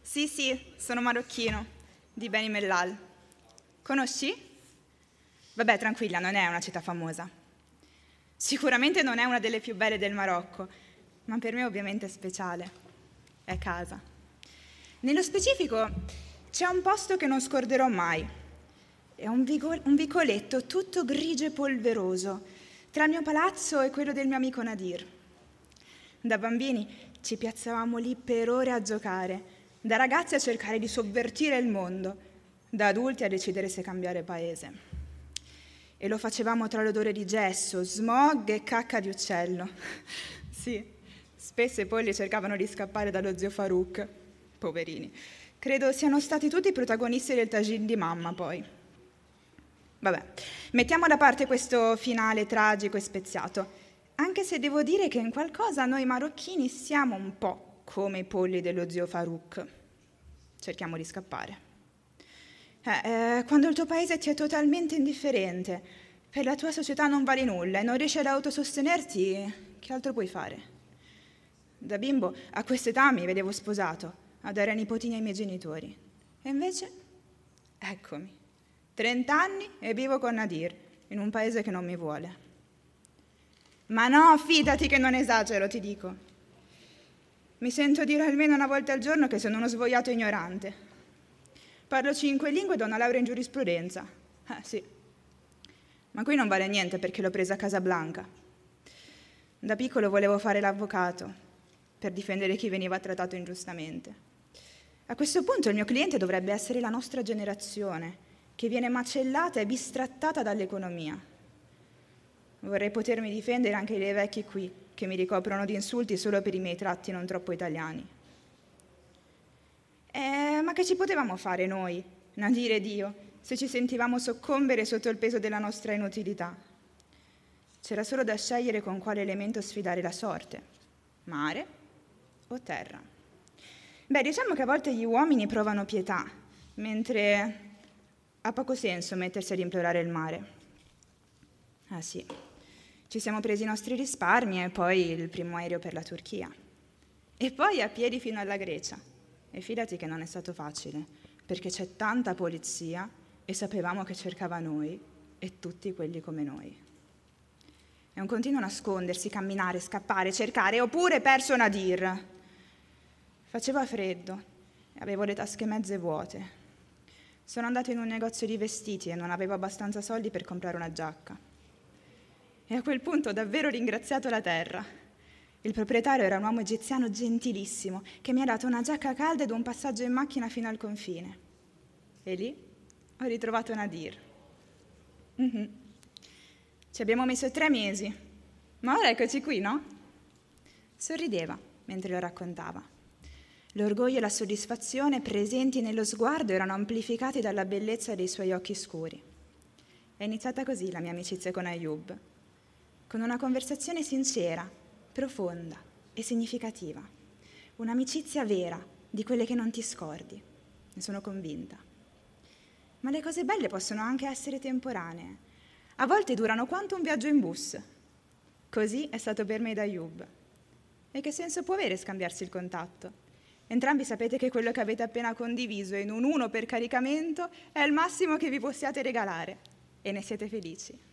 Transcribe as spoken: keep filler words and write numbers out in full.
Sì, sì, sono marocchino, di Beni Mellal. Conosci? Vabbè, tranquilla, non è una città famosa. Sicuramente non è una delle più belle del Marocco, ma per me ovviamente è speciale. È casa. Nello specifico c'è un posto che non scorderò mai. È un, vico- un vicoletto tutto grigio e polveroso, tra il mio palazzo e quello del mio amico Nadir. Da bambini ci piazzavamo lì per ore a giocare, da ragazzi a cercare di sovvertire il mondo, da adulti a decidere se cambiare paese. E lo facevamo tra l'odore di gesso, smog e cacca di uccello. Sì, spesso i polli cercavano di scappare dallo zio Farouk. Poverini. Credo siano stati tutti i protagonisti del tagine di mamma, poi. Vabbè, mettiamo da parte questo finale tragico e speziato, anche se devo dire che in qualcosa noi marocchini siamo un po' come i polli dello zio Farouk. Cerchiamo di scappare. Eh, eh, quando il tuo paese ti è totalmente indifferente, per la tua società non vale nulla e non riesci ad autosostenerti, che altro puoi fare? Da bimbo a quest'età mi vedevo sposato, a dare nipotini ai miei genitori. E invece, eccomi, trent'anni e vivo con Nadir, in un paese che non mi vuole. Ma no, fidati che non esagero, ti dico. Mi sento dire almeno una volta al giorno che sono uno svogliato ignorante. Parlo cinque lingue e ho una laurea in giurisprudenza. Ah, sì. Ma qui non vale niente perché l'ho presa a Casablanca. Da piccolo volevo fare l'avvocato per difendere chi veniva trattato ingiustamente. A questo punto il mio cliente dovrebbe essere la nostra generazione, che viene macellata e bistrattata dall'economia. Vorrei potermi difendere anche dai vecchi qui, che mi ricoprono di insulti solo per i miei tratti non troppo italiani. Eh, ma che ci potevamo fare noi, Nadir ed io, se ci sentivamo soccombere sotto il peso della nostra inutilità? C'era solo da scegliere con quale elemento sfidare la sorte, mare o terra. Beh, diciamo che a volte gli uomini provano pietà, mentre ha poco senso mettersi ad implorare il mare. Ah sì, ci siamo presi i nostri risparmi e poi il primo aereo per la Turchia. E poi a piedi fino alla Grecia. E fidati che non è stato facile, perché c'è tanta polizia e sapevamo che cercava noi e tutti quelli come noi. È un continuo nascondersi, camminare, scappare, cercare, oppure perso Nadir. Faceva freddo e avevo le tasche mezze vuote. Sono andata in un negozio di vestiti e non avevo abbastanza soldi per comprare una giacca. E a quel punto ho davvero ringraziato la terra. Il proprietario era un uomo egiziano gentilissimo che mi ha dato una giacca calda ed un passaggio in macchina fino al confine. E lì ho ritrovato Nadir. Mm-hmm. Ci abbiamo messo tre mesi, ma ora eccoci qui, no? Sorrideva mentre lo raccontava. L'orgoglio e la soddisfazione presenti nello sguardo erano amplificati dalla bellezza dei suoi occhi scuri. È iniziata così la mia amicizia con Ayoub, con una conversazione sincera, profonda e significativa. Un'amicizia vera, di quelle che non ti scordi, ne sono convinta. Ma le cose belle possono anche essere temporanee. A volte durano quanto un viaggio in bus. Così è stato per me da Ayoub. E che senso può avere scambiarsi il contatto? Entrambi sapete che quello che avete appena condiviso in un uno per caricamento è il massimo che vi possiate regalare. E ne siete felici.